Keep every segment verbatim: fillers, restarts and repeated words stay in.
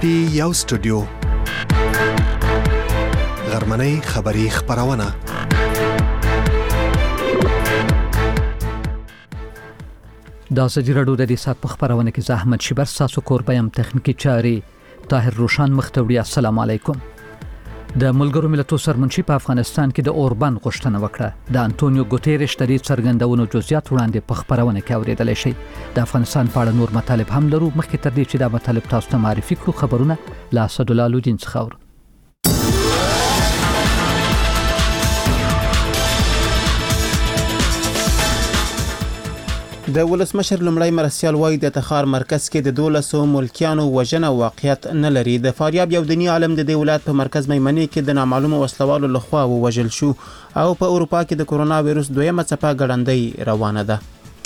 پی یو سټوډیو غرمنۍ خبری خبرونه دا سجرادو د دې سات په خبرونه کې زحمت شبر ساسو کوربایم تخنیکی چاري طاهر روشان مختوړي. السلام علیکم. د ملګرو ملتونو سرمنشي په افغانستان کې د اوربان غوښتنه وکړه. د انټونیو ګوتيريش د دې څرګندونو جزئیات وړاندې په خبرونه کې اوریدل شي. د افغانستان په اړه نور مطالب هم لرو. مخکې تر دې چې دا مطالب تاسو ته معرفي کړو خبرونه لا اسدالله لودین څخه اورو. د ولسمشر لومړی مرستیال وایي د تخار مرکز کې د دولسو ملکیانو وژنه واقعیت نه لري. د فاریاب یو دینی عالم د دې ولایت په مرکز میمنې کې د نامعلومو وسلوالو لخوا ووژل شو او په اروپا کې د کورونا وایروس دویمه څپه ګړندۍ روانه ده.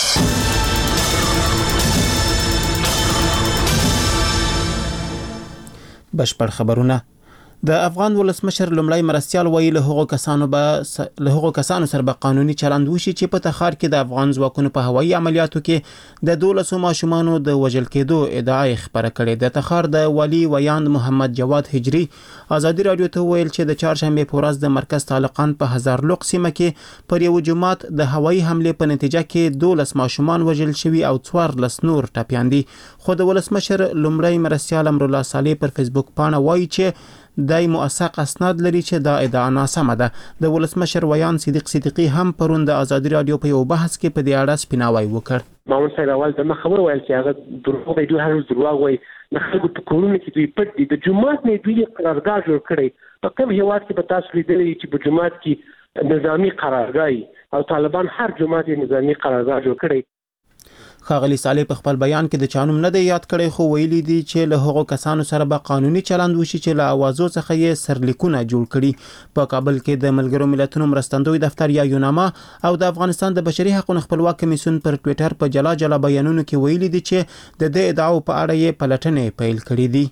بشپړ خبرونه. د افغان ولسمشر لومړی مرستیال وایي له هغو کسانو به له هغو کسانو سره به قانوني چلند وشي چې په تخار کې د افغان ځواکونو په هوایي عملیاتو کې د دولسو ماشومانو د وژل کېدو ادعا خبره کړې. د تخار د والي ویاند محمد جواد هجری ازادي رادیو ته ویل چې د چهارشنبه په ورځ د مرکز طالقان په هزار لوق سیمه کې پر یو جماعت د هوایي حمله په نتیجه کې دولس ماشومان وژل شوي او څوارلس نور ټپیان دي. خو د ولسمشر لومړی مرستیال امرالله صالح پر فیسبوک پاڼه وایي چې دای موثق اسناد لري چې دا ادعا ناسمه ده. د ولسمشر ویان صدیق صدیقی هم پرون د ازادي رادیو په یو بحث کې په دې اړه سپیناوی وکړ. مامون صاحب اول ته خبر ویل چې هغه دروغ دی، دوی هر دروغ وایي. د خلکو په کورونو کې دوی پټ دي. د جمعات نه دوی قرارداد جوړ کړي. په کوم هیواد کې به تاسو لیدلی چې په جمعات کې نظامی قرارداد او طالبان هر جمعات نظامی قرارداد جوړ کړي. ښاغلي صالح په خپل بیان کې د چانوم نه دی یاد کړی، خو ویلي دي چې له هغو کسانو سره به قانوني چلند وشي چې له اوازو څخه یې سرلیکونه جوړ کړي. په کابل کې د ملګرو ملتونو مرستندوی دفتر یا یوناما او د افغانستان د بشري حقوقو خپلواک کمیسیون پر ټوئیټر په جلا جلا بیانونو کې ویلي دي چې د دې ادعاو په اړه یې پلټنې پیل کړې دي.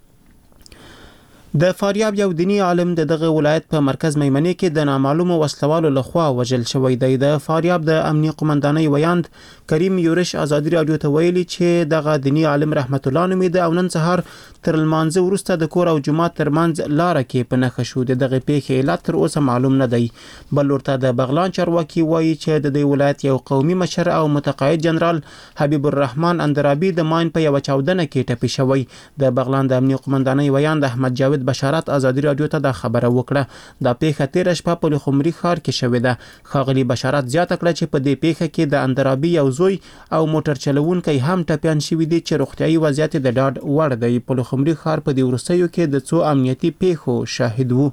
د فاریاب یو دینی عالم د دغه ولایت په مرکز میمنې کې د نامعلومو وسلوالو لخوا وژل شوی دی. د فاریاب د امنیه قومندانۍ ویاند کریم یورش ازادي رادیو ته ویلي چې دغه دینی عالم رحمت الله نومې د او نن سهار تر لمانځه وروسته د کور او جماعت ترمنځ لاره کې په نښه شو. د دغه پیښې علت تر اوسه معلوم نه دی. بل ورته د بغلان چارواکي وایي چې د دې ولایت یو قومي مشر او متقاعد جنرال حبیب الرحمن اندرابي د ماین په یو چاودنه کې ټپي شوی. د بغلان د امنیه قومندانۍ ویاند احمد جاوید بشارت ازادي رادیو ته دا خبره وکړه. دا پیښه تیر شپه په لخمري ښار کې شوې ده. ښاغلي بشارت زیاته کړه چې په دې پیښه کې د اندرابي یو زوی او موټر چلوونکی هم ټپیان شوي دي چې روغتیايي وضعیت د ډاډ وړ دی. په لخمري ښار په دې وروستیو کې د څو امنیتي پیښو شاهد وو.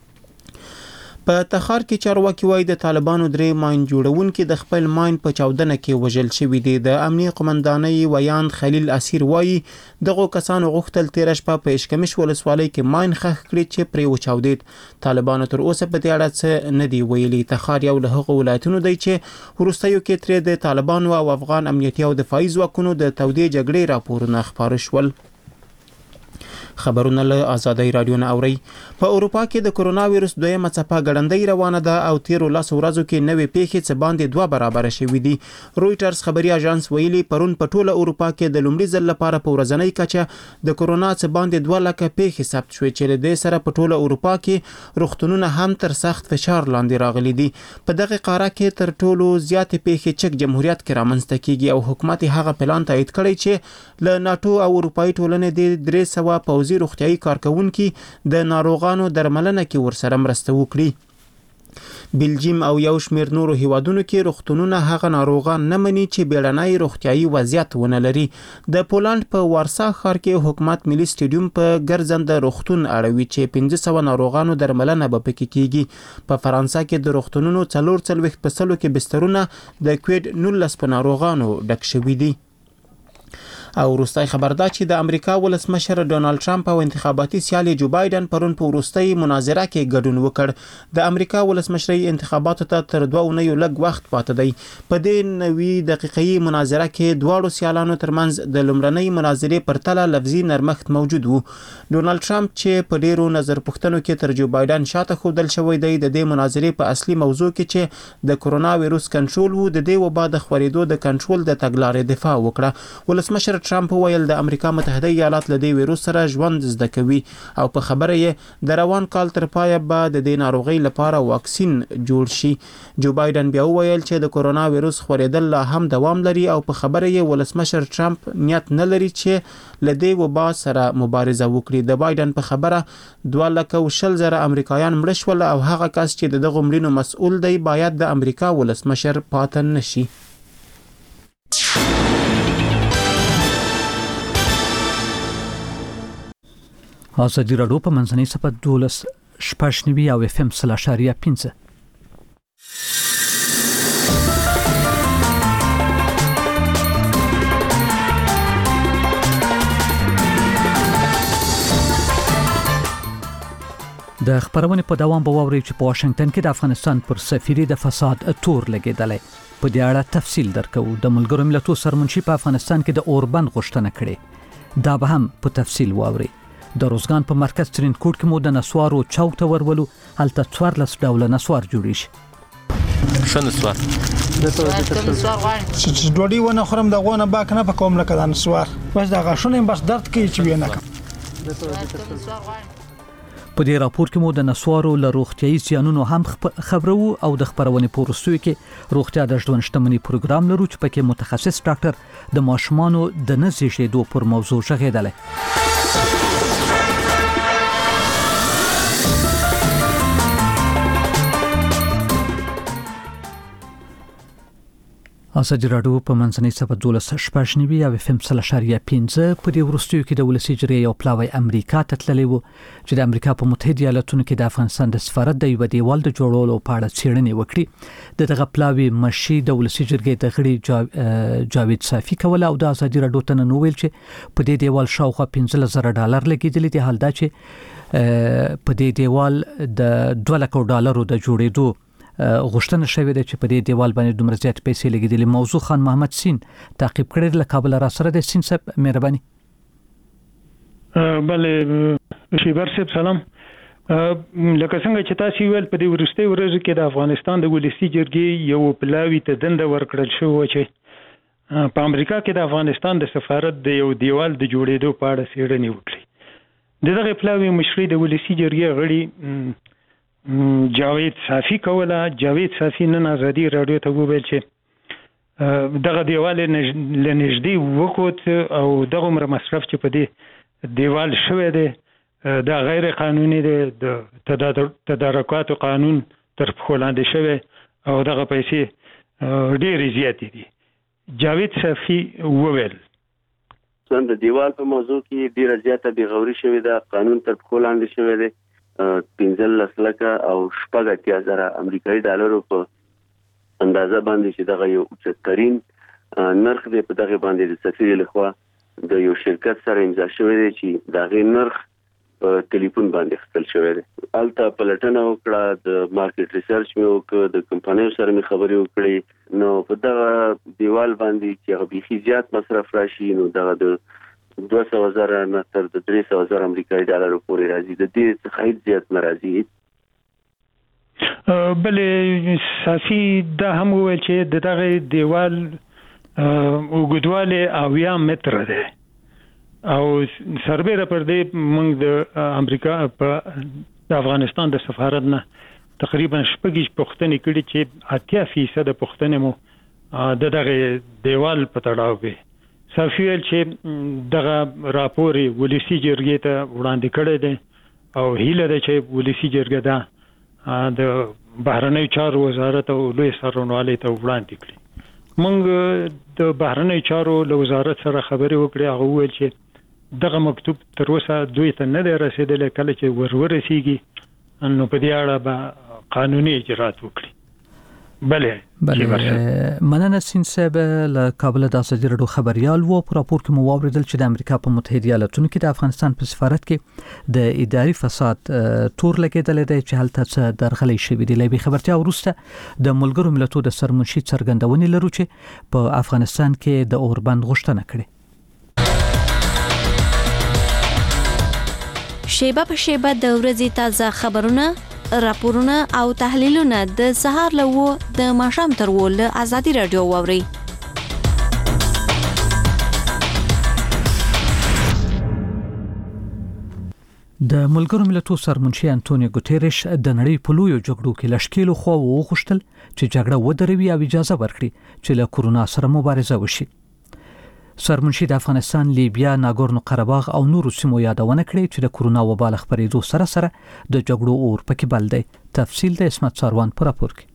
په تخار کې چارواکي وایي د طالبانو درې ماین جوړونکي د خپل ماین په چاودنه کې وژل شوي دي. د امنیه قومندانۍ ویاند خلیل اسیر وایي دغه کسانو غوښتل تیر شپه په اشکمش ولسوالۍ کې ماین خښ کړي چې پرې وچاودید. طالبانو تر اوسه په دې اړه څه نه دی ویلي. تخار یو له هغو ولایتونو دی چې وروستیو کې ترې د طالبانو او افغان امنیتي او دفاعي ځواکونو د تودې جګړې راپورونه خپاره شول. خبرونه له ازادي رادیو نه اوري. په اروپا کې د کورونا وایروس دویمه څپه ګړندۍ روانه ده او تیرو لس ورځو کې نوې پیښې څه باندې دوه برابر شوې دي. رويټرز خبري اژانس ویلي پرون په ټوله اروپا کې د لومړي ځل لپاره په ورځنۍ کچه د کورونا څه باندې دوه لکه پیښې ثبت شوې چې له دې سره په ټوله اروپا کې روغتونونه هم تر سخت فشار لاندې راغلي دي. په دغه قاره کې تر ټولو زیاتې پیښې چک جمهوریت کې رامنځته کیږي او حکومت هغه پلان تایید کړی چې له ناتو او اروپאי ټولنې د درې سوه پوځي روغتیايي کارکونکي د ناروغانو درملنه کې ورسره مرسته وکړي. بلجیم او یو شمېر نورو هیوادونو کې روغتونونه هغه ناروغان نه مني چې بیړنی روغتیايي وضعیت ونه لري. د پولند په وارسا ښار کې حکومت ملي سټیډیوم په ګرځنده روغتون اړوي چې پنځه سوه ناروغانو درملنه به پکې کیږي. په فرانسه کې د روغتونونو څلور څلوېښت په سلو کې بسترونه د کووډ نولس په ناروغانو ډک شوي دي. او وروستۍ خبر دا چې د امریکا ولسمشر ډونالد ټرمپ او انتخاباتي سیال جو بایدن پرون په وروستۍ مناظره کې ګډون وکړ. د امریکا ولسمشرۍ انتخاباتو ته تر دوه اونیو لږ وخت پاتې دی. په دې نوي دقیقې مناظره کې دواړو سیالانو ترمنځ د لومړنۍ مناظرې پر تله لفظي نرمښت موجود وو. ډونالد ټرمپ چې په ډیرو نظر پوښتنو کې تر جو بایدن شاته ښودل شوی دی، د دې مناظرې په اصلي موضوع کې چې د کورونا وایروس کنټرول وو، د دې وبا د خورېدو د کنټرول د تګلارې دفاع وکړه. ولسمشر ټرمپ ویل د امریکا متحده ایالات له دې ویروس سره ژوند زده کوي او په خبره یې د روان کال تر پایه به د دې ناروغۍ لپاره واکسین جوړ شي. جو بایدن بیا ویل چې د کورونا ویروس خورېدل لا هم دوام لري او په خبره یې ولسمشر ټرمپ نیت نه لري چې له دې وبا سره مبارزه وکړي. د بایدن په خبره دوه لکه او شل زره امریکایان مړه شول او هغه کس چې د دغه مړینو مسؤل دی باید د امریکا ولسمشر پاتې نشي. ازادي راډیو په منځنۍ صفحه دولس شپږ نوي او اف ام سل اشاریه پنځه. د خبرونې په دوام به واورئ چې په واشنگټن کې د افغانستان پر سفیر د فساد تور لګیدلی. په دې اړه تفصیل درکو. د ملګرو ملتونو سرمنشي په افغانستان کې د اوربند غوښتنه کړې. دا به هم په تفصیل واورئ. د روزګان په مرکز ترین کوټ کې مو د نسوارو چوک ته ورولو. هلته څوارلس ډوله نسوار جوړ شي. ښه نسوار چې ډوډۍ ونه خورم د غونه باک نه پکوم لکه د نسوار بس د غاښونو بس درد کوي چې وینه کوم. په دې راپور کې مو د نسوارو له روغتیايي زیانونو هم خبرو او د خبرونې په وروستیو کې روغتیا د ژوند شتمنۍ پروګرام لرو چې پکې متخصص ډاکټر د ماشومانو د نه زیږېدو پر موضوع غږېدلی. ازادي راډیو په منځنۍ صفحه دولس شپږ نوي او اف ام سل اشاریه پنځه په دې وروستیو کې د ولسي جرګې یو پلاوی امریکا ته تللی و چې د امریکا په متحده ایالاتونو کې د افغانستان د سفارت د یو دیوال د جوړولو په اړه څېړنې وکړي. د دغه پلاوی مشي د ولسي جرګې د غړي جاوید صافي کول او د ازادي راډیو ته نن ویل چې په دې دیوال شاوخوا پنځه زره ډالر لګیدلي دي. حال دا چې په دې دیوال د دوه لکه ډالرو د جوړېدو غوښتنه شوې ده چې په دې دیوال باندې دومره زیات پیسې لګیدلې. موضوع خان محمد سین تعقیب کړی له کابل را سره د سین صاحب مهرباني. بله شیبر صاحب سلام. لکه څنګه چې تاسو ویل په دې ورستۍ ورځو کې د افغانستان د ولسي جرګې یو پلاوی ته دنده ورکړل شو چې په امریکا کې د افغانستان د سفارت د یو دیوال د جوړېدو په اړه څېړنې وکړي. دغه پلاوی مشري د ولسي جرګې غړي جاوید صافي کوله. جاوید صافي نن ازادي راډیو ته وویل چې دغه دیوال لنږدې وکوت او دغه عمر مصرف چې په دې دیوال شوی دی دا غیر قانوني دی. د تدارکاتو قانون تر پښو لاندې شوی او دغه پیسې ډېرې زیاتې دي. جاوید صافي وویل د دیوال په موضوع کې ډېره زیاته بېغوري شوې ده. قانون تر پښو لاندې شوی دی. پنځلس لکه او شپږ اتیا زره امریکایي ډالرو په اندازه باندې چې دغه یو اوچتترین نرخ دی. په دغه باندې د سفیر لخوا د یو شرکت سره امضا شوی دی چې دغه نرخ په ټلیفون باندې اخیستل شوی دی. هلته پلټنه وکړه، د مارکیټ ریسرچ مې وکړ، د کمپنیو سره مې خبرې وکړې. نو په دغه دیوال باندې چې هغه بیخي زیات مصرف راشي نو دغه د دوه سوه زره نه تر د درې سوه زره امریکایي ډالرو پورې راځي. د دې څخه هیڅ زیات نه راځي. بلې صافي دا هم وویل چې د دغه دیوال اوږدوالی اویا متره دی او سربیره پر دې موږ د امریکا په د افغانستان د سفارت نه تقریبا شپږ پوښتنې کړي چې اتیا فیصده پوښتنې مو د دغه دیوال په تړاو وي. صافي ویل چې دغه راپور ولسي جرګې ته وړاندې کړی دی او هیله ده چې ولسي جرګه دا د بهرنیو چارو وزارت او لوی سرنوالۍ ته وړاندې کړي. موږ د بهرنیو چارو له وزارت سره خبرې وکړې. هغه وویل چې دغه مکتوب تر اوسه دوی ته نه دی رسېدلی. کله چې ور ورسېږي نو په دې اړه به قانوني اجرات وکړي. بله بله مننه سین صاحب له کابل د ازادي راډیو خبريال وو. په راپور کې مو واوریدل چې د امریکا په متحده ایالاتونو کې د افغانستان په سفارت کې د اداري فساد تور لګیدل دی چې هلته څه درغلي شوې دي. لبي خبرتیا وروسته د ملګرو ملتونو د سرمنشي څرګندونې لرو چې په افغانستان کې د اوربند غوښتنه کړې. شیبه په شیبه د ورځې تازه خبرونه، راپورونه او تحلیلونه د سهار له و د ماښام تر و له ازادي راډیو واوري. د ملګرو ملتونو سرمنشي انټونیو ګوتيريش د نړۍ په لویو جګړو کې لشکېلو خو وغوښتل چې جګړه ودروي او اجازه ورکړي چې له کورونا سره مبارزه وشي. سرمنشي د افغانستان، لیبیا، ناګورنو قرهباغ او نورو سیمو یادونه کړې چې د کورونا وبا له خپرېدو سره سره د جګړو اور پکې بل دی. تفصیل د اسمت ساروان پر راپور کې.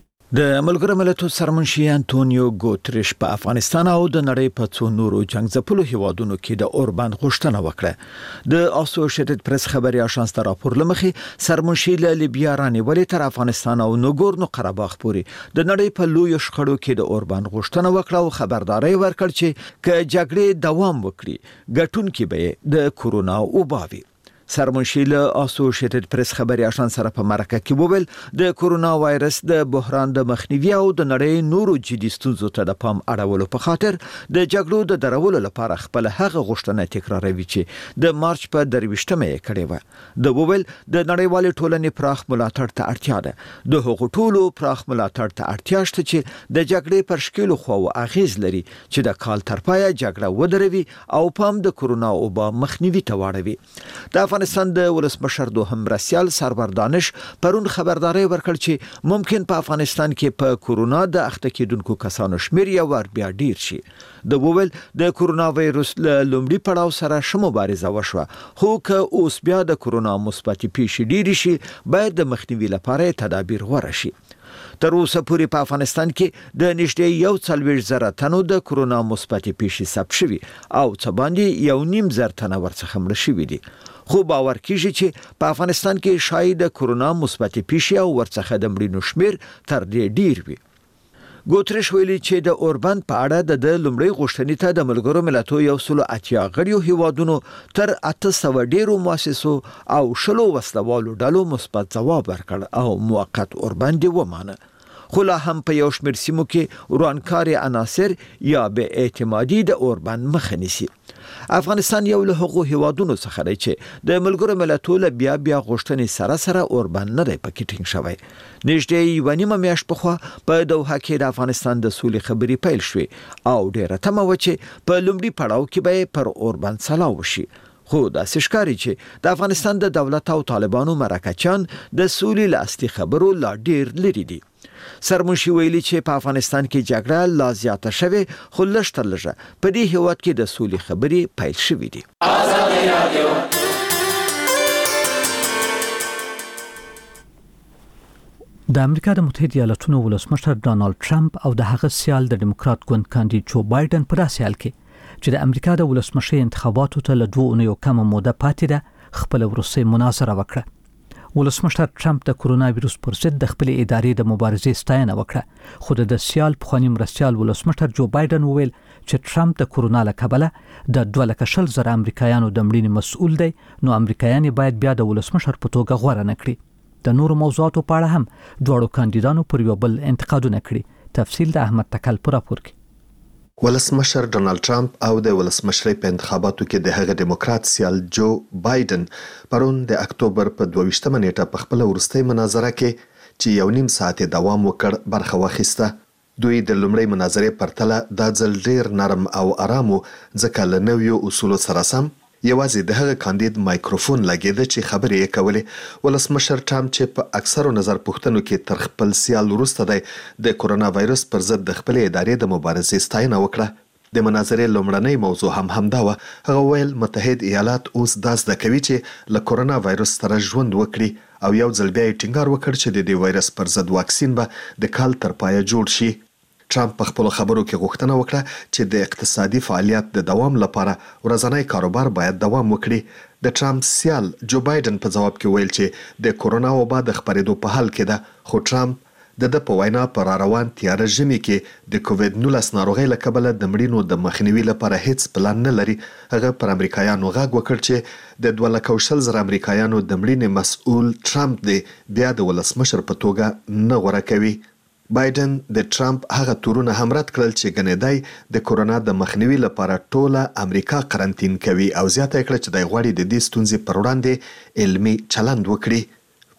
د ملګرو ملتونو سرمنشي انټونیو ګوتریش په افغانستان او د نړۍ په څو نورو جنگ ځپلو هیوادونو کې د اوربند غوښتنه وکړه. د اسوسییټډ پریس خبري اژانس ته راپور لمخې سرمنشي له لیبیا رانیولې تر افغانستان او ناګورنو قرهباغ پورې د نړۍ په لویو شخړو کې د اوربند غوښتنه وکړه او خبرداري ورکړ چې ک جګړې دوام وکړي ګټونکې به د کورونا وباوي. سرمنشي له اسوسییټډ پریس خبري اژانس سره په مرکه کې وویل د کورونا وایرس د بحران د مخنیوي او د نړۍ نورو جدي ستونزو ته د پام اړولو په خاطر د جګړو د درولو لپاره خپل هغه غوښتنه تکراروي چې د مارچ په درويشتمه یې کړې و. د وویل د نړیوال ټولنې پراخ ملاتړ ته اړتیا ده. د حقوقو ټولو پراخ ملاتړ ته اړتیا شته چې د جګړې پر شکلو خو اغیز لري چې د کال تر پایه جګړه ودروي او پام د کورونا وبا مخنیوي ته واړوي. د افغانستان د ولسمشر دوهم مرستیال سرور دانش پرون خبرداري ورکړ چې ممکن په افغانستان کې په کورونا د اخته کېدونکو کسانو شمیر یو ور بیا ډیر شي. د وویل د کورونا وایرس له لومړي پړاو سره شمو مبارزه وشوه، خو که اوس بیا د کورونا مثبت پیښې ډیر شي باید د مخنیوي لپاره تدابیر غوړه شي. تر اوسه پورې په افغانستان کې د نږدې یو څلوېښت زره تنو د کورونا مثبت پیښې ثبت شوي او څه باندې یو نیم زر تنه ورڅخه مړه شوي دي. خو باور کیږي چې په افغانستان کې شاید د کورونا مثبت پیښې او ورڅخه د مړینو شمیر تر دې ډیر وي. ګوتریش ویلي چې د اوربند په اړه د لومړی غوښتنې ته د ملګرو ملتونو یو سل اتیا غړیو هیوادونو تر اته سوه ډیرو مؤسسو او شلو وسلوالو ډلو مثبت ځواب ورکړ او موقت اوربند ومانه. خو لا هم په یو شمېر سیمو کې ورانکاري عناصر یا به اعتمادي د اوربند مخه نیسي. افغانستان یو له هغو هیوادونو څخه دی چې د ملګرو ملتونو بیا بیا غوښتنې سره سره اوربند نه دی پکې ټینګ شوی. نږدې یوه نیمه میاشت پخوا په دوحه کې د افغانستان د سولې خبرې پیل شوې او ډیره تمه وه چې په لومړي پړاو کې به پر اوربند سلا وشي. خو داسې ښکاري چې د افغانستان د دولت او طالبانو مرکچیان د سولې له اصلي خبرو لا ډیر لري دي. سرمنشي ویلي چې په افغانستان کې جګړه لا زیاته شوه، خو لږ تر لږه په دې هیواد کې د سولې خبرې پیل شوې دي. د امریکا د متحده ایالاتونو ولسمشر ډانلډ ټرمپ او د هغه سیال د ډیموکرات ګوند کاندید جو بایدن په داسې حال کې چې د امریکا د ولسمشر انتخاباتو ته له دوه اونیو کمه موده پاتې ده خپل وروستۍ مناظره وکړه. ولسمشر ټرمپ د کورونا وایرس پر ضد د خپل ادارې د مبارزې ستاینه وکړه، خو د سیال پخوانی مرستیال ولسمشر جو بایدن وویل چې ټرمپ د کورونا له کبله د دوه لکه شل زره امریکایانو د مړینې مسؤل دی، نو امریکایان باید بیا د ولسمشر په توګه غوره نه کړي. د نورو موضوعاتو په اړه هم دواړو کاندیدانو پر یو بل انتقادونه کړي. تفصیل د احمد تکل پر راپور کې. ولسمشر ډونالد ټرمپ او د ولسمشرۍ په انتخاباتو کې د هغه دیموکرات سیال جو بایدن پرون د اکتوبر په دوه ویشتمه نیټه په خپل وروستۍ مناظره کې چې یو نیم ساعت دوام وکړ برخه واخیسته. دوی د لومړۍ مناظرې پرتله دا ځل ډیر نرم او آرامو، ځکه له نویو اصولو سره سم یوازې د هغه کاندید مایکروفون لګیده چې خبرې یې کولې. ولسمشر ټرمپ چې په اکثرو نظر پوښتنو کې تر خپل سیال وروسته دی د کورونا وایرس پر ضد د خپل ادارې د مبارزې ستاینه وکړه. د مناظرې لومړنۍ موضوع هم همدا وه. هغه ویل متحد ایالات اوس دا زده کوي چې له کورونا وایرس سره ژوند وکړي او یو ځل بیا یې ټینګار وکړ چې د دې وایرس پر ضد واکسین به د کال تر پایه جوړ شي. ټرمپ په خپل خبرو کې غوښتنه وکړه چې د اقتصادي فعالیت د دوام لپاره ورځنی کاروبار باید دوام وکړي. د ټرمپ سیال جو بایدن په جواب کې ویل چې د کورونا وبا د خپرېدو په حال کې ده، خو ټرمپ د د په وینا پر روان تیاره ژمي کې د کووډ نولس ناروغۍ له کبله د مړینو د مخنیوي لپاره هیڅ پلان نه لري. هغه پر امریکایانو غږ وکړ چې د دوه لکه شل زره امریکایانو د مړینې مسؤل ټرمپ دی بیا د ولسمشر په توګه نه غوره کوي. بایدن د ټرمپ هغه تورونه هم رد کړل چې ګنې د کورونا د مخنیوي لپاره ټوله امریکا قرنطین کوي او زیاته کړه چې د غوړي د دې ستونزې پر وړاندې علمي چلند وکړي.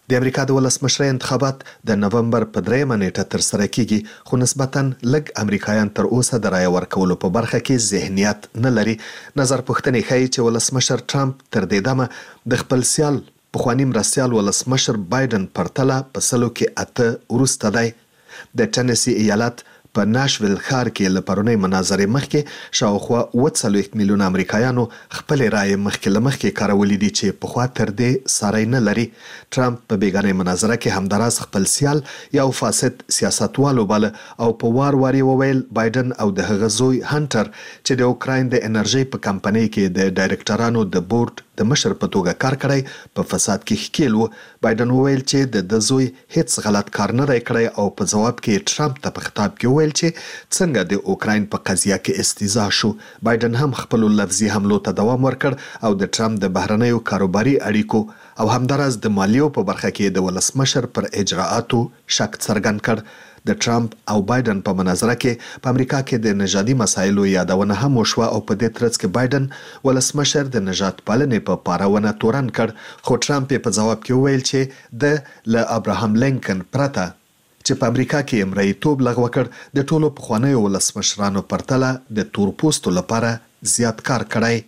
د امریکا د ولسمشرۍ انتخابات د نومبر په دریمه نیټه ترسره کیږي، خو نسبتاً لږ امریکایان تر اوسه د رایې ورکولو په برخه کې ذهنیت نه لري. نظر پوښتنې ښیي چې ولسمشر ټرمپ تر دې دمه د خپل سیال پخواني مرستیال ولسمشر بایدن پرتله په سلو کې اته وروسته دی. د ټنسی ایالت په ناشویل ښار کې له پرونۍ مناظرې مخکې شاوخوا اووه څلوېښت میلیونه امریکایانو خپلې رایې مخکې له مخکې کارولې دي چې پخوا تر دې ساری نه لري. ټرمپ په بیګانۍ مناظره کې همداراز خپل سیال یو فاسد سیاستوال وباله او په وار وار یې وویل بایدن او د هغه زوی هانټر چې د اوکراین د انرژۍ په کمپنۍ کې د ډایرکټرانو د بورډ د مشر په توګه کار کړی په فساد کې ښکیل و. بایدن وویل چې د د زوی هیڅ غلط کار نه دی کړی او په ځواب کې ټرمپ ته په خطاب کې وویل چې څنګه د اوکراین په قضیه کې استیزا شو. بایدن هم خپل لفظي حملو ته دوام ورکړ او د ټرمپ د بهرنیو کاروباري اړیکو او همداراز د مالیو په برخه کې د ولسمشر پر اجراءاتو شک څرګند کړ. د ټرمپ او بایدن په مناظره کې په امریکا کې د نژادي مسایلو یادونه هم وشوه او په دې ترڅ کې بایدن ولسمشر د نژاد پالنې په پارونه تورن کړ، خو ټرمپ په جواب کې وویل چې د له ابراهام لینکن پرته چې په امریکا کې امریتوب لغوه کړ د ټولو پخوانیو ولسمشرانو پرتله د تورپوستو لپاره زیات کار کړی.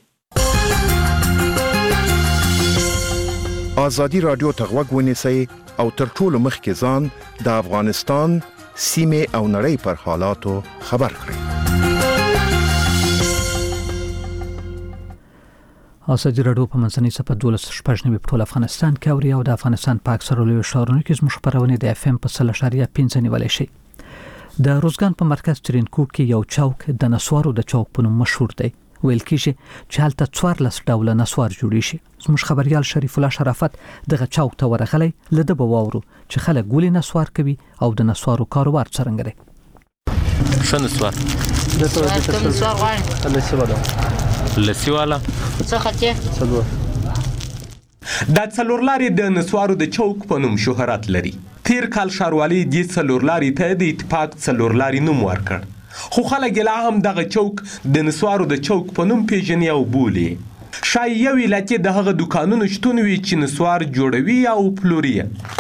آزادي رادیو ته غوږ ونیسئ او تر ټولو مخکې ځان د افغانستان سیمې او نړۍ پر حالاتو خبر کړئ. ازادي راډیو په منځنۍ صفحه دولس شپږ نوي په ټول افغانستان کې اوري او د افغانستان په اکثره لویو ښارونو کې زموږ خپرونې د اف ام په سل اشاریه پنځه نیولای شي. د روزګان په مرکز ترینکوټ کې یو چوک د نسوارو د چوک په نوم مشهور دی. ویل کېږي چې هلته څوارلس ډوله نسوار جوړې شي. زموږ خبريال شریف الله شرافت دغه چوک ته ورغلی، له ده به واورو چې خلک ولې نسوار کوي او د نسوارو کاروبار څرنګه دی. ښه نسوار د نسوار غواړي لسی والا لسی والا څه خطې دا څلور لارې د نسوارو د چوک په نوم شهرت لري. تیر کال ښاروالۍ دې څلور لارې ته د اتفاق څلور لارې نوم ورکړ، خو خلک لا هم دغه چوک د نسوارو د چوک په نوم پیژني او بولي. شاید یو علت یې د هغه دوکانونو شتون وي چې نسوار جوړوي او پلوري.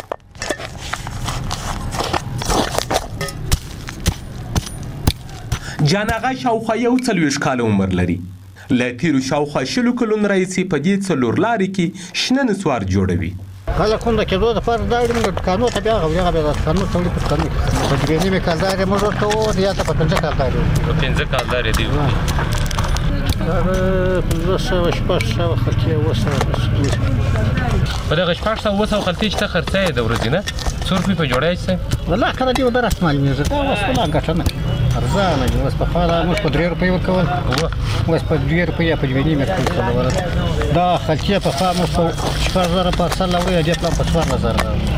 جان آغا شاوخوا یو څلوېښت کاله عمر لري. له تیرو شاوخوا شلو کلونو راهیسې په دې څلور لارې کې شنه نسوار جوړوي. خلک کونډه کېدو دپاره دا اړ موږ دوکانو ته بیا هغه بیا دوکانو ته وړي په دوکانو په دوه نیمې کالدار یې موږ ورته ووایو یا ته په پنځه کالدار یې په پنځه کالدار یې دی هغه پنځه سوه شپږ سوه خلطې اووه سوه په دغه شپږ سوه اووه سوه خلطې چې ته خرڅه یې د ورځې نه څو روپۍ په جوړه یې والله کله دې به راته معلومېږي دا اوس خو لا ګټه نه ارزانه دي. اوس پخوا موږ په درې روپۍ ورکول، اوس په دوه روپۍ یا په دوه نیمې ورکول. دا خلطې پخوا موږ په شپږ زره پارسل راوړي، دې پلان په څوارلس زره راوړي.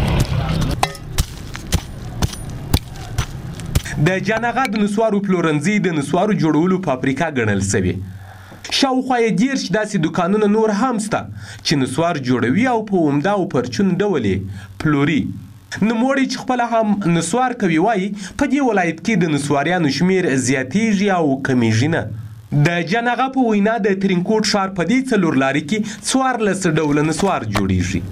د جان آغا د نسوارو پلورنځي د نسوارو جوړولو فابریکه ګڼل شوې. شاوخوا یې دېرش داسې دوکانونه نور هم شته چې نسوار جوړوي او په عمده او پرچون ډول یې پلوري. نوموړی چې خپله هم نسوار کوي وایي په دې ولایت کې د نسواریانو شمیر زیاتیږي او کمیږي نه. د جان آغا په وینا د ترینکوټ ښار په دې څلور لارې کې څوارلس ډوله نسوار جوړیږي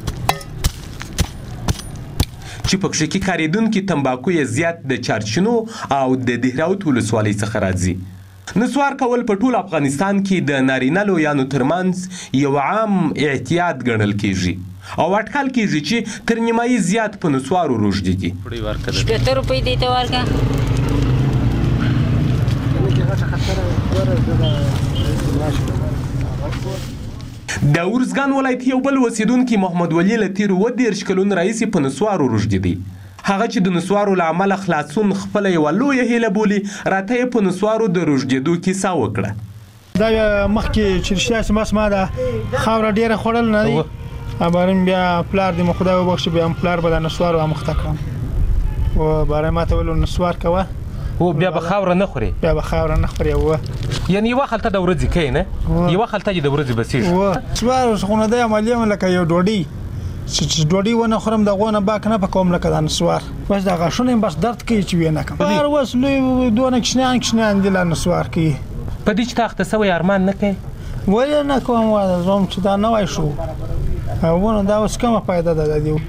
چې په کښې کې کارېدونکي تمباکو یې زیات د چارچینو او د دهراوت ولسوالۍ څخه راځي. نسوار کول په ټول افغانستان کې د نارینه لویانو ترمنځ یو عام اعتیاد ګڼل کېږي او اټکل کېږي چې تر نیمایي زیات په نسوارو روږدي دي. شپېته روپۍ دې ته ورکړه. د ارزګان ولایت یو بل اوسېدونکي محمد ولی له تېرو اووه دېرش کلونو راهیسې په نسوارو روږدي دی. هغه چې د نسوارو له امله خلاصون خپله یوه لویه هیله بولي، راته یې په نسوارو د روږدېدو کیسه وکړه. دا مخکې چې رښتیا چې بس ما د خاوره ډېره خوړل نه دی، بارم بیا پلار دې مو خدای وبخښي بیا هم پلار به د نسوارو اموخته کړم و باره ما ته ویل نسوار کوه او بیا به خاوره نه خوري بیا به خاوره نه خوري و یعنې یوه خلطه د ورځې کوې نه یوه خلطه چې د ورځې بسېږي و نسوار خو نه دی عملي یم لکه یو ډوډۍ چې ډوډۍ ونه خورم د هغو نه باک نه پکوم لکه د نسوار بس د غاښونه یم بس درد کوي چې ویې نه کړم هر اوس لوی دونه کوچنیان کوچنیان دي لا نسوار کوي په دې چې ته اخته سوی ارمان نه کوې ولې نه کوم واده زوم چې دا نوی شو ونه دا اوس کومه فایده ده د دې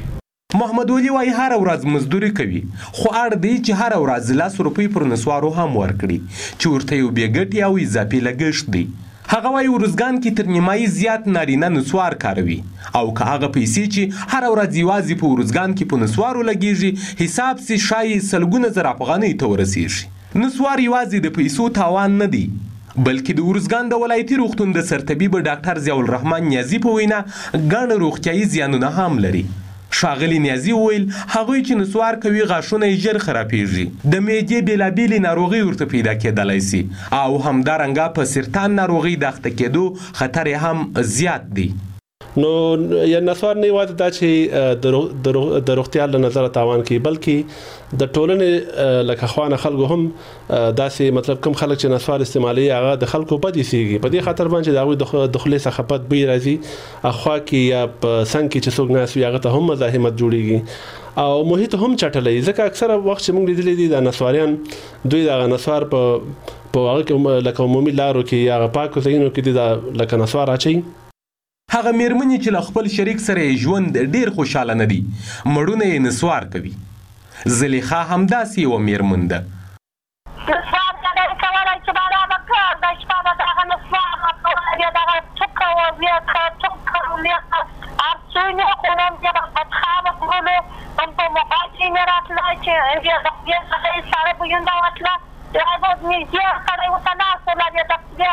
محمد ولی وايي هر ورځ مزدوري کوي خو اړ دی چې هر ورځ لاس روپۍ پر نسوارو هم ورکړي چې ورته یو بې ګټې او اضافي لګښت دی. هغه وايي ورزګان کې تر نیمایي زیات نارینه نسوار کاروي او که هغه پیسې چې هر ورځ یوازې په ورزګان کې په نسوارو لګیږي حساب سي شایي سلګونه زره افغانۍ ته ورسیږي. نسوار یوازې د پیسو تاوان نه دی بلکې د ورزګان د ولایتي روغتون د سرطبیب ډاکټر ضیاء الرحمن نیازي په وینا ګڼ روغتیایي زیانونه هم لري. ښاغلي نیازي وویل هغوی چې نسوار کوي غاښونه یې ژر خرابېږي د معدې بېلابېلې ناروغۍ ورته پیدا کېدلی سي او همدارنګه په سرطان ناروغۍ د اخته کېدو خطر یې هم زیات دی. نو یا نسوار نه یوازې دا چې د روغتیا له نظره تاوان کوي بلکې د ټولنې لکه خوانه خلکو هم داسې مطلب کم خلک چې نسوار استعمالي هغه د خلکو بد ایسېږي په دې خاطر باندې د هغوی د خولې څخه بد بوی راځي اخوا کې یا په څنګ کې چې څوک ناست وي هغه ته هم مزاحمت جوړېږي او محیط هم چټلی ځکه اکثره وخت چې موږ لیدلی دي د نسواریان دوی د نسوار په په هغه کې لکه عمومي لارو کې یا پاکو ځایونو کې دي لکه نسوار اچوي. هغه میرمنې چې له خپل شریک سره ژوند ډیر خوشاله نه دي مړونه یې نسوار کوي. زلیخا همداسې یوه میرمن ده. نسوار کولای کولای چې بالا به کار د شپه به دغه نسوار کول بیا دغه څوکه و بیا څوکه و بیا ارسونه خونم بیا به خطخابه کولو هم په موبایل کې مې راتله چې بیا د بیا څخه ساره بوینده وتله بیا به نږدې سړی ورته ناست وله بیا د بیا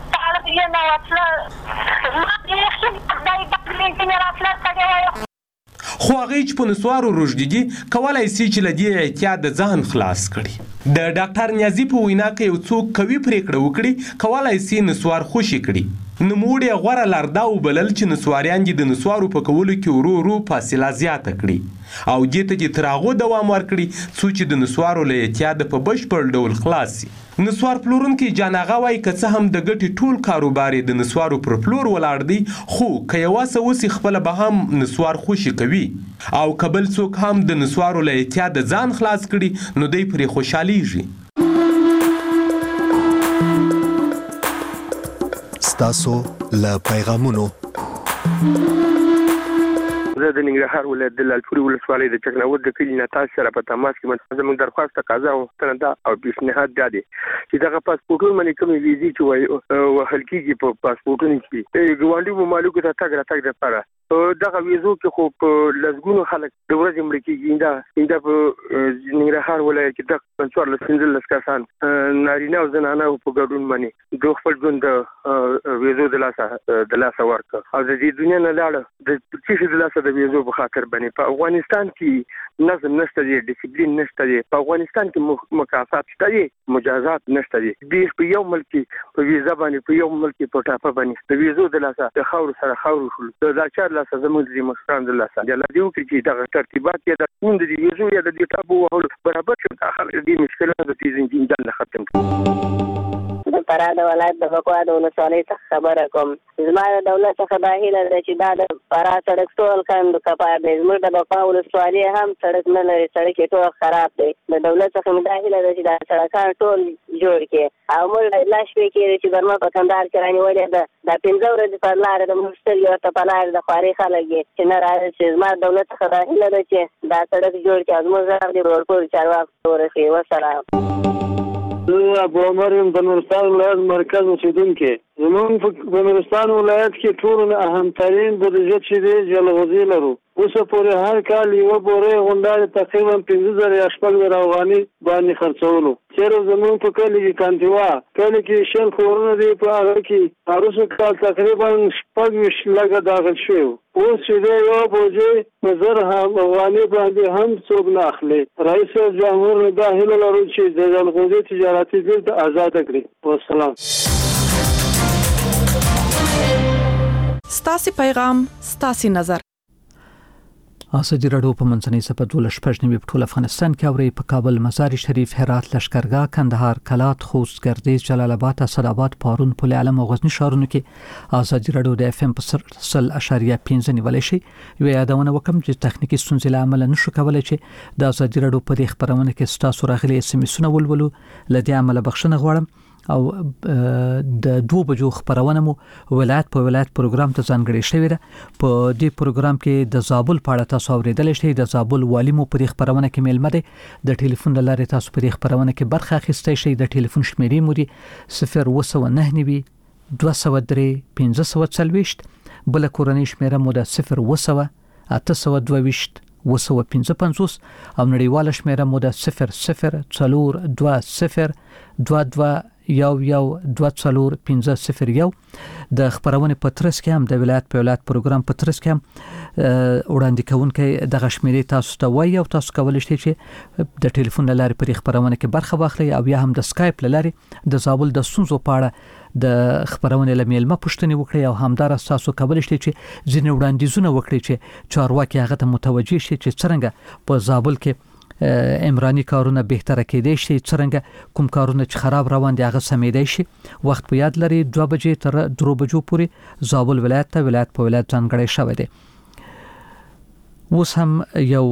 خو هغوی چې په نسوارو روږدي دي کولی سي چې له دې احتیاط د ځان خلاص کړي. د ډاکټر نیازي په وینا که یو څوک قوي پرېکړه وکړي کولی سي نسوار خوشي کړي. نوموړي غوره لار دا وبلل چې نسواریان دې د نسوارو په کولو کې ورو ورو فاصله زیاته کړي او دې ته دې تر هغو دوام ورکړي څو چې د نسوارو له اعتیاده په بشپړ ډول خلاص سي. نسوار پلورونکی جان اغا وایي که څه هم د ګټې ټول کاروبار د نسوارو پر پلور ولاړ دی خو که یو څه وسي خپله به هم نسوار خوشي کوي او که بل څوک هم د نسوارو له اعتیاده ځان خلاص کړي نو دی پرې خوشحالیږي. ستاسو له پیغامونو زه د ننګرهار ولایت د لالپورې ولسوالۍ د چکناود د کلي نه تاسو سره په تماس کې زموږ درخواست تقاضا او غوښتنه ده او پیشنهاد دا دی چې دغه پاسپورټونه باندې کومې ویزې چې وایي وهل کېږي په پاسپورټونو کې ګاونډي ممالکو ته تګ راتګ دپاره دغه ویزو کې خو په لسګونو خلک د ورځې مړه کېږي. دا دا په ننګرهار ولایت کې د څوارلس پنځلس کسان نارینه او زنانه په ګډون باندې د خپل ژوند د ویزو د لاسه د لاسه ورکړه او د دې دنیا نه لاړه د څه د لاسه د ویزو په خاطر باندې. په افغانستان کې نظم نشته دی، ډیسپلین نشته دی، په افغانستان کې مکافات شته دي، مجازات نشته دي. د په یو ملک په ویزا باندې په یو ملک په ټاپه باندې د ویزو د لاسه د خاور سره خاور شول دا چار لاسه زموږ د مشران د لاسه د لدیو کې چې دغه ترتیبات یا د کوم د ویزو یا د ټاپو وهل برابر شي داخل دې مشکلات د تیزین جن ختم کړي. د فراه د ولایت د بکوا د ولسوالۍ څخه خبره کوم. زما د دولت څخه دا هیله ده چې دا د فراه سړک ټول کاندو کپار دی. زموږ د بکوا ولسوالۍ هم سړک نه لري، سړک یې ټول خراب دی. د دولت څخه مې دا هیله ده چې دا سړکان ټول جوړ کړي او موږ لا شپې کېږي چې برما په کندهار کې رانیولې ده دا پنځه ورځې پر لارې د موږ سترګې ورته په لارې د خوارې خلک یې چې نه راځي چې زما دولت څخه دا هیله ده چې دا سړک جوړ کړي او زموږ غږ د روډپور چارواکو ته ورسوي. وسلام. زه ابو عمر یم د نورستان ولایت مرکز اوسېدونکی. زموږ په نورستان ولایت کې ټول اهمترین بودیجه چې دی جلغوزي لرو. اوسه پورې هر کال یوه بورې غونډارې تقریبا پنځه زره یا شپږ زره افغاني باندې خرڅولو. چېرې زموږ په کلي کې کانتیوا کلي کې شل کورونه دي، په هغه کې وروسته کال تقریبا شپږ ویشت لکه داخل شوي وو. اوس چې دی یوه بوجۍ په زر افغاني باندې هم څوک نه اخلي. رئیس جمهور نه دا هیله لرو چې د جلغوزي تجارتي بیرته ازاده کړي. والسلام. ستاسې پیغام ستاسې نظر. ازادي راډیو په منځنۍ صفحه دولس شپږ نوي په ټول افغانستان کې اوري په کابل، مزار شریف، هرات، لشکرګاه، کندهار، کلات، خوست، ګردیز، جلال آباد، اسداباد، پارون، پل علم او غزنی ښارونو کې ازادي راډیو د اف ام په سل اشاریه پنځه نیولای شي. یو یادونه وکم چې تخنیکی ستونزې له امله نشو کولای چې د ازادي راډیو په خبرونه کې ستاسو راغلي اس ام اسونه ولولو. لدې عمله بخښنه غواړم. او د دوه بجو خبرونه مو ولایت په ولایت پروګرام ته ځانګړی شوی دی. په دې پروګرام کې د زابل په اړه تاسو اوریدلی شئ. د زابل والی مو په خبرونه کې میلمه دی. د ټلیفون له لارې تاسو په خبرونه کې برخه اخیستی شئ. د ټلیفون شمیرې مو دي صفر اوه نه نوي دوه سوه درې پنځه سوه څلوېښت. بل کورنۍ شمیره مو د صفر اوه اته سوه دوه ویشت اوه سوه پنځه پنځوس او نړیواله شمیره مو د صفر صفر څلور دوه صفر دوه دوه یو یو دوه څلور پنځه صفر یو. د خبرونې په ترڅ کې هم د ولایت په ولایت پروګرام په ترڅ کې هم وړاندې کوونکی دغه شمیرې تاسو ته وایي او تاسو کولی شئ چې د ټلیفون له لارې په خبرونه کې برخه واخلئ او یا هم د سکایپ له لارې د زابل د ستونزو په اړه د خبرونه له میلمه پوښتنې وکړئ او همدارس تاسو کولی شئ چې ځینې وړاندیزونه وکړئ چې چارواکي هغه ته متوجه شي چې څرنګه په زابل کې عمراني کارونه بهتره کېدای شي، څرنګه کوم کارونه چې خراب روان دي هغه سمیدای شي. وخت په یاد لري دوه بجې تر درو بجو پورې زابل ولایت ته ولایت په ولایت ځانګړی شوی دی. اوس هم یو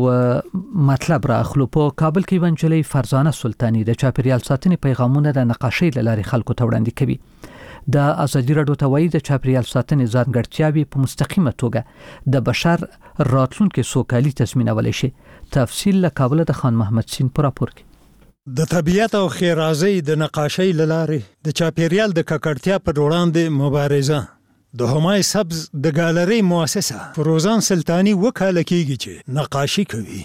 مطلب را اخلو. په کابل کې ونجلې فرزانه سلطانی د چاپیریال ساتنې پیغامونه د نقاشۍ له لارې خلکو ته وړاندې کوي. د ازادي راډیو ته وایي د چاپیریال ساتنې ځانګړتیاوې په مستقیمه توګه د بشر راتلونکي سوکالي تضمینولی شي. تفصیل له کابل د خان محمد سین پر راپور کې. د طبیعت او خیرازۍ د نقاشۍ له لارې د چاپیریال د ککړتیا پر وړاندې مبارزه. د همای سبز د ګالري مؤسسه فروزان سلطانی وکاله کیږي چې نقاشي کوي.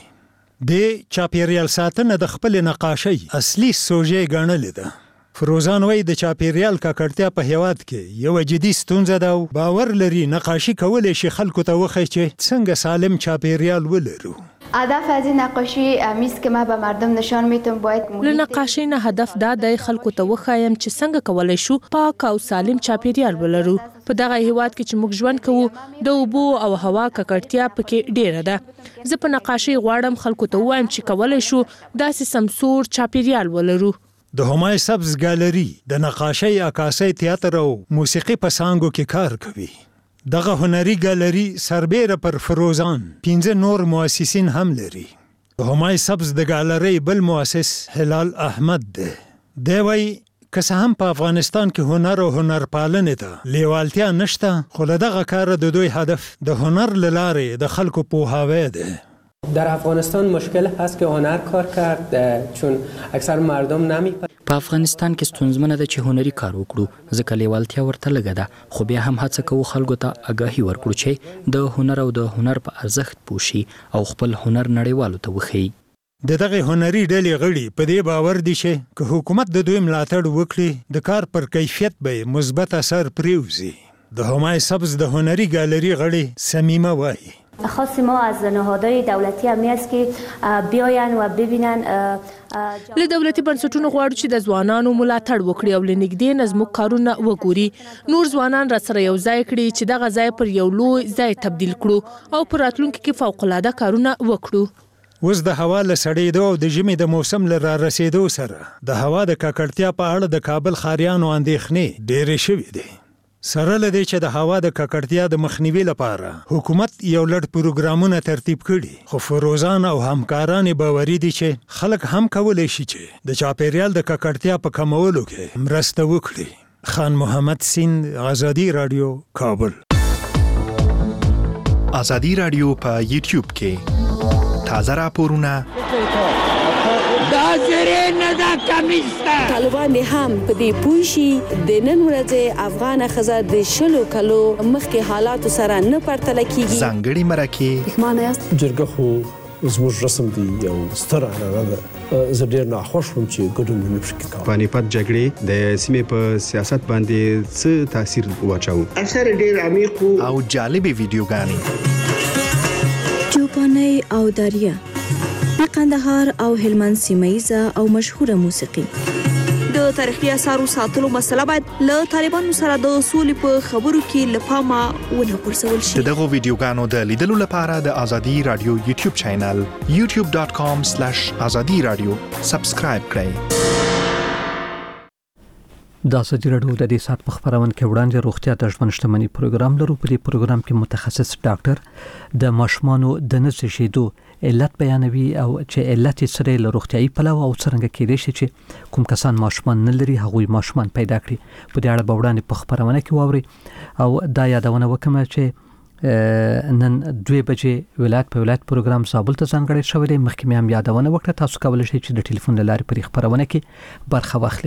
د چاپیریال ساتنه د خپل نقاشۍ اصلي سوژې ګڼلې ده. فروزان وای د چاپیریال ککړتیا په هیواد کې یو جدي ستونزه ده او باور لري نقاشي کولای شي خلکو ته وښیي چې څنګه سالم چاپیریال ولرو. هدف از این نقاشی امیست که ما به مردم نشان میتونم باید له نقاشۍ نه هدف دا د خلکو ته وښایم چې څنګه کولای شو پاک او سالم چاپیریال ولرو. په دغه هیواد کې چې موږ ژوند کوو د اوبو او هوا ککړتیا پکې ډیره ده. زه په نقاشۍ غواړم خلکو ته ووایم چې کولای شو داسې سمسور چاپیریال ولرو. د همای سبز ګالري د نقاشۍ، عکاسۍ، تیاتر او موسیقي په څانګو کې کار کوي. دغه هنري ګالري سربیره پر فروزان پنځه نور مؤسسین هم لري. د همای سبز د ګالري بل مؤسس هلال احمد دی. دی وایي که څه هم په افغانستان کې هنر او هنرپالنې ته لیوالتیا نشته، خو له دغه کاره د دوی هدف د هنر له لارې د خلکو پوهاوی دی. در افغانستان مشکل هست که هنر کار کرد چون اکثر مردم نمی‌پذیرند. په افغانستان کې ستونزمنه ده چې هنري کار وکړو ځکه لیوالتیا ورته لږه ده، خو بیا هم هڅه کوو خلکو ته آګاهي ورکړو چې د هنر او د هنر په ارزښت پوه شي او خپل هنر نړیوالو ته وښیي. د دغه هنري ډلې غړي په دې باور دي چې که حکومت د دوی ملاتړ وکړي د کار پر کیفیت به مثبت اثر پرېوځي. د همای سبز د هنري ګالري غړي سمیمه وایي خاص ما از نهادهای دولتی هم است که بیاین و ببینن. له دولتي بنسټونو غواړو چې د ځوانانو ملاتړ وکړي او لنګدې نظمو کارونه وګوري. نور ځوانان را سره یو ځای کړي چې دغه ځای پر یو لوی ځای تبدیل کړو او په راتلونکي کې فوق العاده کارونه وکړو. اوس د هوا له سړېدو او د ژمي د موسم له را رسېدو سره د هوا د ککړتیا په اړه د کابل ښاریانو اندېښنې ډېرې شوې دي. سره له دې چې د هوا د ککړتیا د مخنیوي لپاره حکومت یو لړ پروګرامونه ترتیب کړي، خو فروزان او همکاران باوري دي چې خلک هم کولی شي چې د چاپیریال د ککړتیا په کمولو کې مرسته وکړي. خان محمد سین، آزادي راډیو، کابل. آزادي راډیو په یوټیوب کې تازه راپورونه دا زری نه دا کمیسته. طالبان هم په دې پوه شي د نن ورځې افغانه ښځه د شلو کلو مخکې حالاتو سره نه پرتله کیږي. ځانګړي مرکې پښمانه یاست؟ جرګه خو زموږ رسم دی، یو ستر عنعنه ده. زه ډېر ناخوښ وم چې ګډون مې نه شو کولی. پانیپت جګړې د سیمې په سیاست باندې څه تاثیر واچاوه؟ اثر ډېر عمیق او جالبې ویډیوګانې. چوپانۍ او دریا د قندهار او هلمند سیمه‌ایزه او مشهوره موسیقي. د تاریخي اثارو ساتلو مسله باید له طالبانو سره د سولې په خبرو کې له پامه ونه غورځول شي. د دغو ویډیوګانو د لیدلو لپاره د آزادي راډیو یوټیوب چینل یوټیوب ډاټ کام سلیش آزادي راډیو سبسکرایب کړئ. دا سجرډو د دې سات په خبرونه کې وړاندې روغتیا د ژوند شتمنۍ پروګرام لرو. په دې پروګرام کې متخصص ډاکټر د ماشومانو د نس شیدو علت بیانوي او چې علت سره له روغتیايي پلوه او څنګه کېدای شي چې کوم کسان ماشومان نه لري هغوی ماشومان پیدا کړي. په دې اړه وړاندې په خبرونه کې واوري او دا یادونه وکم چې نن دوه بجې ولایت په ولایت پروګرام زابل ته ځانګړی شوی دی. مخکې هم یادونه وکړه تاسو کولای شئ چې د ټلیفون لارې پر خبرونه کې برخه واخلئ.